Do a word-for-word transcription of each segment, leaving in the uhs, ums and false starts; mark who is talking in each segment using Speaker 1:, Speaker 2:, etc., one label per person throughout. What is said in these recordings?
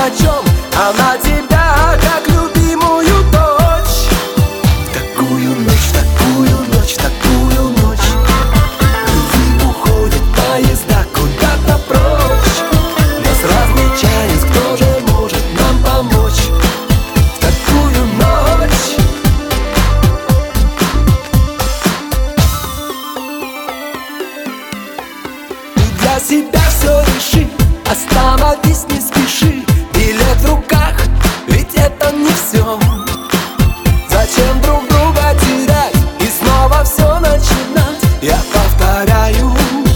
Speaker 1: о чем, а на тебя, как любимую дочь. В такую ночь, такую ночь, такую ночь любви уходят поезда куда-то прочь. Нас разлучает, кто же может нам помочь в такую ночь? Ты для себя все реши, остановись, не спеши. Билет в руках, ведь это не все. Зачем друг друга терять и снова все начинать? Я повторяю,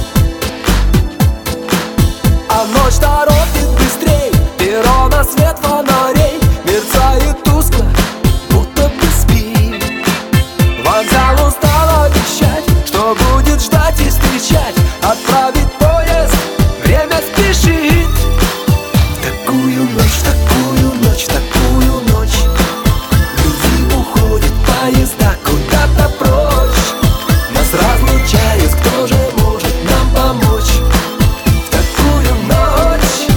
Speaker 1: а ночь торопит быстрей. Перо на свет фонарей мерцает тускло, будто бы спит. Вокзал устал обещать, что будет ждать и встречать. Отправить поезд, время спешит. В такую ночь, такую ночь, такую ночь любви уходят поезда куда-то прочь. Нас разлучает, кто же может нам помочь в такую ночь?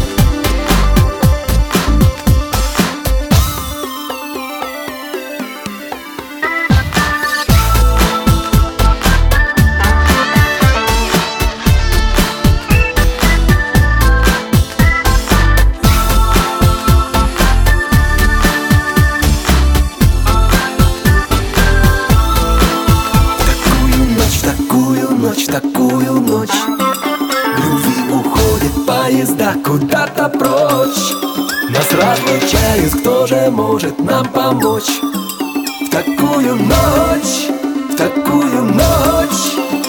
Speaker 1: Ночь, такую ночь любви уходят поезда куда-то прочь. Нас разлучает, кто же может нам помочь в такую ночь, в такую ночь?